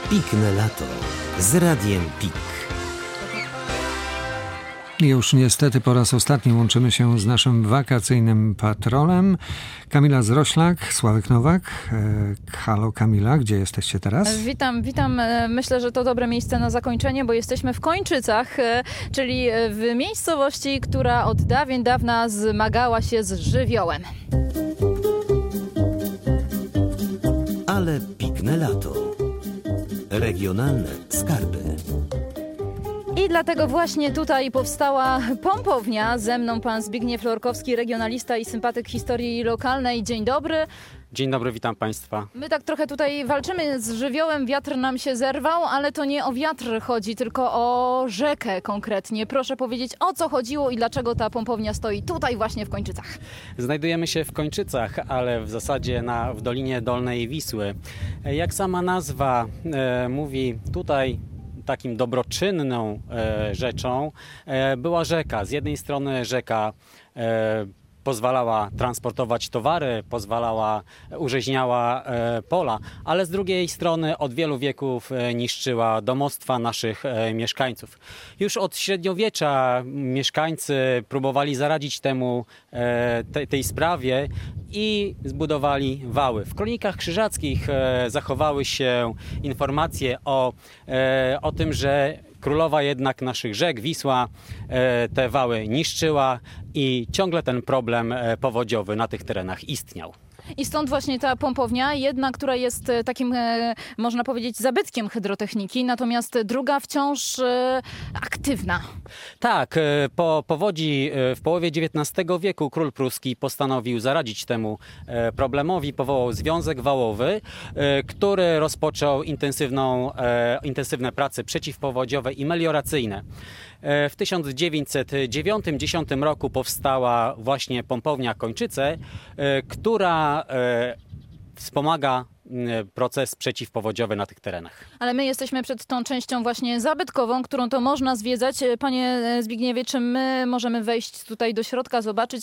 Pikne lato z Radiem Pik. Już niestety po raz ostatni łączymy się z naszym wakacyjnym patrolem. Kamila Zroślak, Sławek Nowak. Halo Kamila, gdzie jesteście teraz? Witam. Myślę, że to dobre miejsce na zakończenie, bo jesteśmy w Kończycach, czyli w miejscowości, która od dawien dawna zmagała się z żywiołem. Ale pikne lato. Regionalne skarby. I dlatego właśnie tutaj powstała pompownia. Ze mną pan Zbigniew Lorkowski, regionalista i sympatyk historii lokalnej. Dzień dobry. Dzień dobry, witam Państwa. My tak trochę tutaj walczymy z żywiołem, wiatr nam się zerwał, ale to nie o wiatr chodzi, tylko o rzekę konkretnie. Proszę powiedzieć, o co chodziło i dlaczego ta pompownia stoi tutaj właśnie w Kończycach. Znajdujemy się w Kończycach, ale w zasadzie w Dolinie Dolnej Wisły. Jak sama nazwa mówi, tutaj takim dobroczynną rzeczą była rzeka. Z jednej strony rzeka pozwalała transportować towary, urzeźniała pola, ale z drugiej strony od wielu wieków niszczyła domostwa naszych mieszkańców. Już od średniowiecza mieszkańcy próbowali zaradzić tej sprawie i zbudowali wały. W kronikach krzyżackich zachowały się informacje o tym, że królowa jednak naszych rzek, Wisła, te wały niszczyła i ciągle ten problem powodziowy na tych terenach istniał. I stąd właśnie ta pompownia, jedna, która jest takim, można powiedzieć, zabytkiem hydrotechniki, natomiast druga wciąż aktywna. Tak, po powodzi w połowie XIX wieku król pruski postanowił zaradzić temu problemowi, powołał Związek Wałowy, który rozpoczął intensywne prace przeciwpowodziowe i melioracyjne. W 1909-10 roku powstała właśnie pompownia Kończyce, która wspomaga proces przeciwpowodziowy na tych terenach. Ale my jesteśmy przed tą częścią właśnie zabytkową, którą to można zwiedzać. Panie Zbigniewie, czy my możemy wejść tutaj do środka,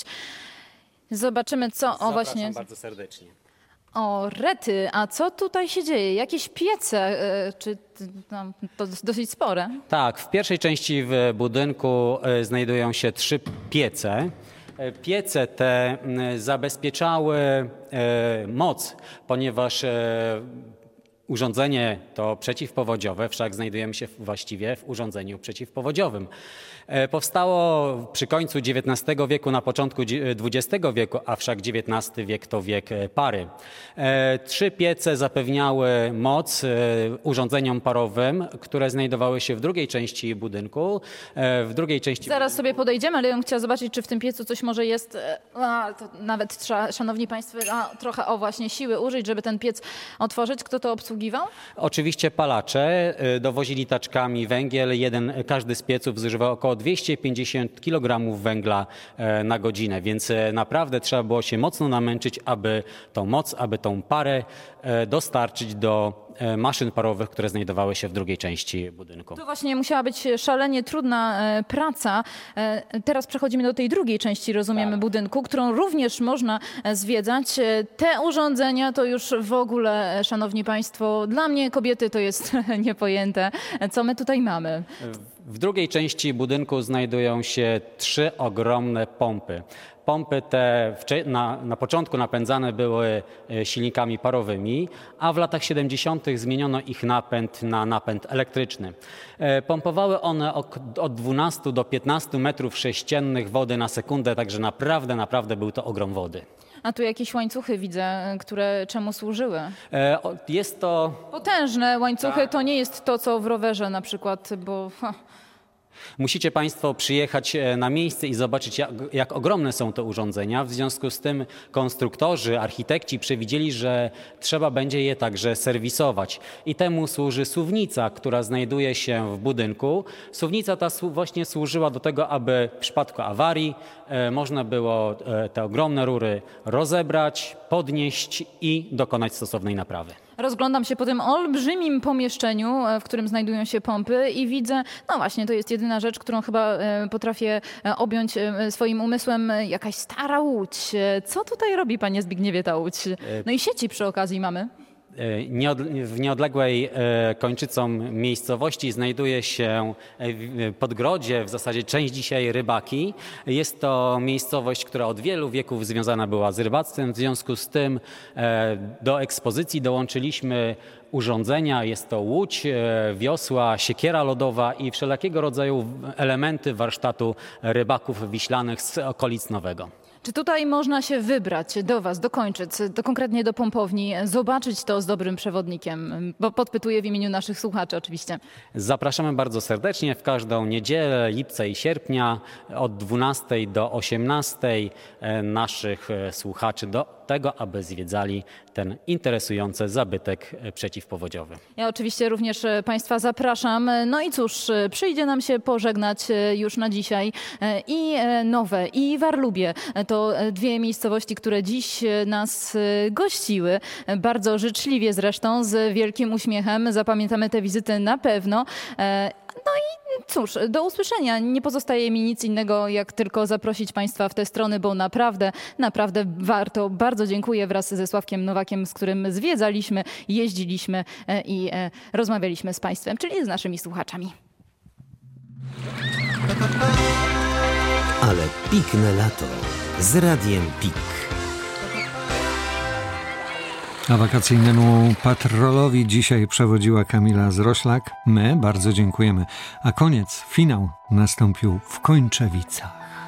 zobaczymy co... Zapraszam właśnie bardzo serdecznie. O, rety, a co tutaj się dzieje? Jakieś piece, czy to dosyć spore? Tak, w pierwszej części w budynku znajdują się 3 piece. Piece te zabezpieczały moc, ponieważ urządzenie to przeciwpowodziowe, wszak znajdujemy się właściwie w urządzeniu przeciwpowodziowym. Powstało przy końcu XIX wieku, na początku XX wieku, a wszak XIX wiek to wiek pary. 3 piece zapewniały moc urządzeniom parowym, które znajdowały się w drugiej części budynku. W drugiej części... Zaraz sobie podejdziemy, ale ja bym chciała zobaczyć, czy w tym piecu coś może jest. To nawet trzeba, szanowni państwo, trochę właśnie siły użyć, żeby ten piec otworzyć. Kto to obsługiwał? Oczywiście palacze dowozili taczkami węgiel. Każdy z pieców zużywał około 250 kg węgla na godzinę, więc naprawdę trzeba było się mocno namęczyć, aby tą parę dostarczyć do maszyn parowych, które znajdowały się w drugiej części budynku. To właśnie musiała być szalenie trudna praca. Teraz przechodzimy do tej drugiej części, rozumiemy, budynku, którą również można zwiedzać. Te urządzenia to już w ogóle, szanowni państwo, dla mnie kobiety to jest niepojęte. Co my tutaj mamy? W drugiej części budynku znajdują się 3 ogromne pompy. Pompy te na początku napędzane były silnikami parowymi, a w latach 70. zmieniono ich napęd na napęd elektryczny. Pompowały one od 12 do 15 metrów sześciennych wody na sekundę, także naprawdę był to ogrom wody. A tu jakieś łańcuchy widzę, które czemu służyły? Jest to... Potężne łańcuchy, to nie jest to, co w rowerze na przykład, bo... Musicie Państwo przyjechać na miejsce i zobaczyć, jak ogromne są te urządzenia. W związku z tym konstruktorzy, architekci przewidzieli, że trzeba będzie je także serwisować. I temu służy suwnica, która znajduje się w budynku. Suwnica ta właśnie służyła do tego, aby w przypadku awarii można było te ogromne rury rozebrać, podnieść i dokonać stosownej naprawy. Rozglądam się po tym olbrzymim pomieszczeniu, w którym znajdują się pompy i widzę, no właśnie, to jest jedyna rzecz, którą chyba potrafię objąć swoim umysłem, jakaś stara łódź. Co tutaj robi, panie Zbigniewie, ta łódź? No i sieci przy okazji mamy. W nieodległej Kończycom miejscowości znajduje się Podgrodzie, w zasadzie część dzisiaj Rybaki. Jest to miejscowość, która od wielu wieków związana była z rybactwem. W związku z tym do ekspozycji dołączyliśmy urządzenia. Jest to łódź, wiosła, siekiera lodowa i wszelakiego rodzaju elementy warsztatu rybaków wiślanych z okolic Nowego. Czy tutaj można się wybrać do Was, do Kończyc, konkretnie do Pompowni, zobaczyć to z dobrym przewodnikiem? Bo podpytuję w imieniu naszych słuchaczy oczywiście. Zapraszamy bardzo serdecznie w każdą niedzielę, lipca i sierpnia od 12 do 18 naszych słuchaczy do tego, aby zwiedzali ten interesujący zabytek przeciwpowodziowy. Ja oczywiście również Państwa zapraszam. No i cóż, przyjdzie nam się pożegnać już na dzisiaj i Nowe, i Warlubie. To dwie miejscowości, które dziś nas gościły. Bardzo życzliwie zresztą, z wielkim uśmiechem. Zapamiętamy te wizyty na pewno. No i cóż, do usłyszenia. Nie pozostaje mi nic innego, jak tylko zaprosić Państwa w te strony, bo naprawdę warto. Bardzo dziękuję wraz ze Sławkiem Nowakiem, z którym zwiedzaliśmy, jeździliśmy i rozmawialiśmy z Państwem, czyli z naszymi słuchaczami. Ale pikne lato z Radiem PIK. A wakacyjnemu patrolowi dzisiaj przewodziła Kamila Zroślak. My bardzo dziękujemy. A finał nastąpił w Kończewicach.